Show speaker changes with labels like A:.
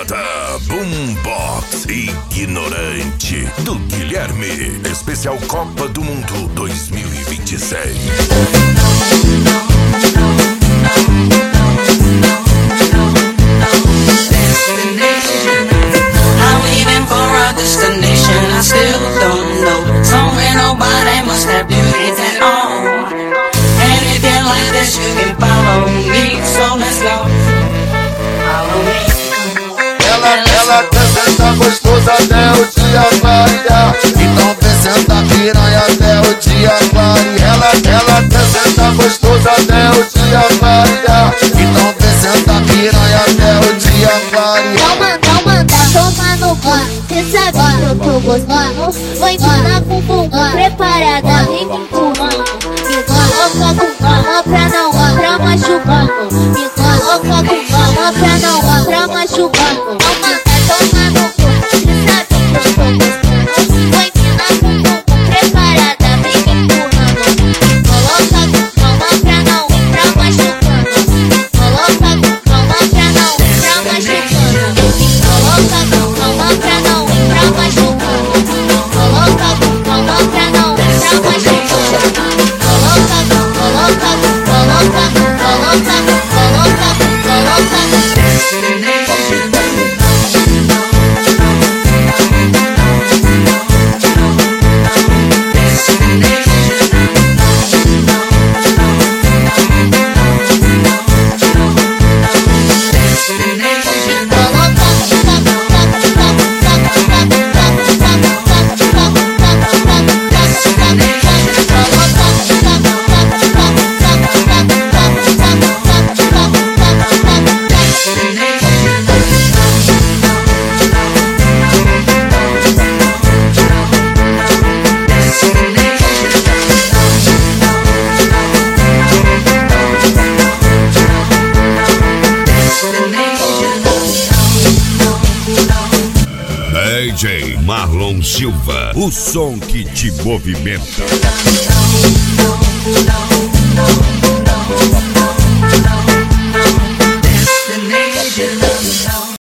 A: Apresenta Boombox Ignorante do Guilherme. Especial Copa do Mundo 2026.
B: I still don't know. Somewhere nobody must have beauty at all. And if you like this, you can follow me. So let's go. Follow me.
C: Ela quer sentar gostosa até o dia clarear. Então vem sentar piranha até o dia clarear. Ela quer sentar gostosa até o dia clarear. Então vem sentar piranha até o dia clarear.
D: Não manda tomar no banho. Cê sabe que eu tô gostando. Vou empurrar com bumbum preparada, vem me empurrando. Me coloca com calma pra não entrar machucando. Me coloca com calma pra não entrar machucando. Não manda tomar no banho. Cê sabe que eu tô gostando. Vou empurrar com bumbum preparada, vem me empurrando. Me coloca com calma pra não entrar machucando. Me coloca com calma pra não entrar machucando. Me coloca com calma pra não entrar machucando. Coloca com calma pra não entrar machucando.
A: DJ Marlon Silva, o som que te movimenta.
B: Destination.